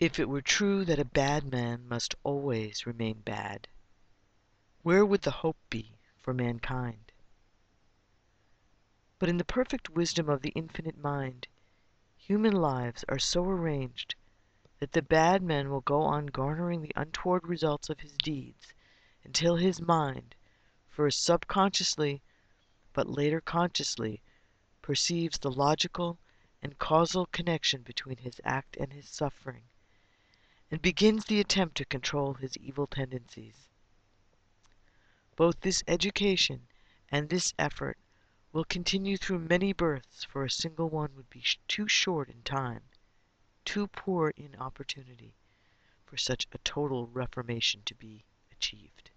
If it were true that a bad man must always remain bad, where would the hope be for mankind? But in the perfect wisdom of the infinite mind, human lives are so arranged that the bad man will go on garnering the untoward results of his deeds until his mind, first subconsciously, but later consciously, perceives the logical and causal connection between his act and his suffering, and begins the attempt to control his evil tendencies. Both this education and this effort will continue through many births, for a single one would be too short in time, too poor in opportunity, for such a total reformation to be achieved.